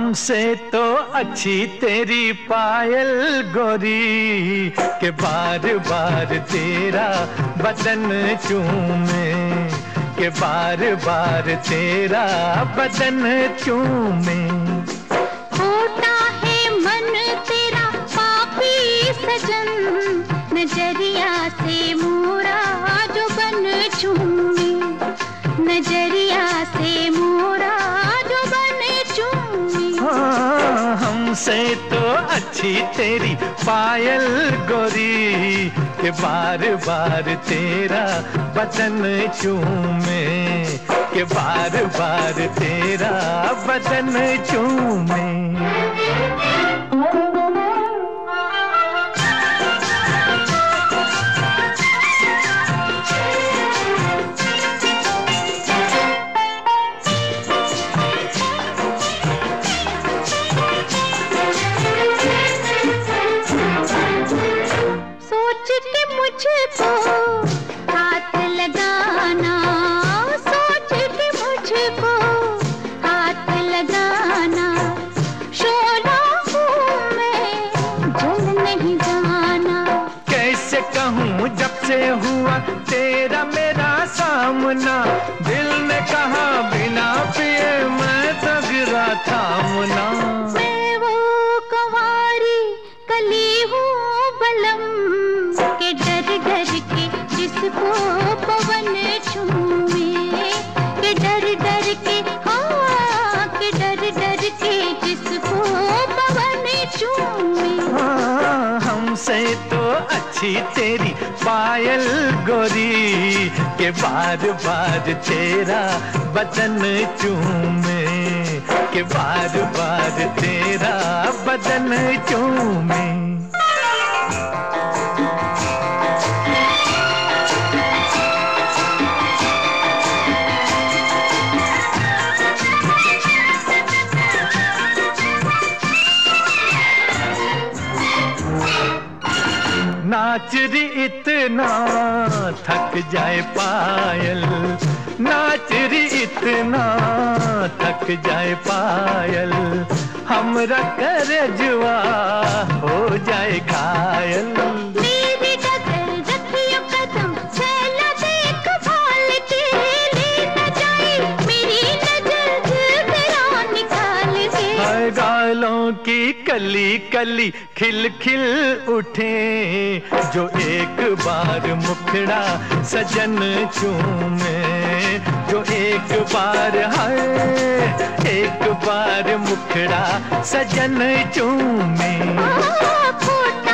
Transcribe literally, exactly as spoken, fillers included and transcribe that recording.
हमसे तो अच्छी तेरी पायल गोरी के बार बार तेरा बदन चूमे, के बार बार तेरा बदन चूमे। होता है मन तेरा पापी सजन, नजरिया से मोरा जो बन चूमे, नजरिया से मोरा जो बन चूमे। हाँ, हमसे तो अच्छी तेरी पायल गोरी के बार बार तेरा बदन चूमे, के बार बार तेरा बदन चूमे। मुझको हाथ लगाना, सोच के मुझको हाथ लगाना, शोला हूँ मैं जल नहीं जाना। कैसे कहूँ जब से हुआ तेरा मेरा सामना, दिल ने कहा बिना पिए मैं तो गिरा थामना। मैं वो कुंवारी कली हूँ बलम, के डर डर के जिसको पवन छूमे, के डर डर के हाँ, के डर डर के जिसको पवन छूमे। हाँ, हमसे तो अच्छी तेरी पायल गोरी के बार बार तेरा बदन चूमे, के बार बार तेरा बदन चूमे। नाच री इतना थक जाए पायल, नाच री इतना थक जाए पायल, हमरा करजवा हो जाए घायल। मेरी डगर रखियो कदम, छैला देख भाल के, ले न जाए मेरी नजर तेरा निकाल के। हाय गालों की कली कली खिल खिल उठे, जो एक बार मुखड़ा सजन चूमे, जो एक बार हाय एक बार मुखड़ा सजन चूमे।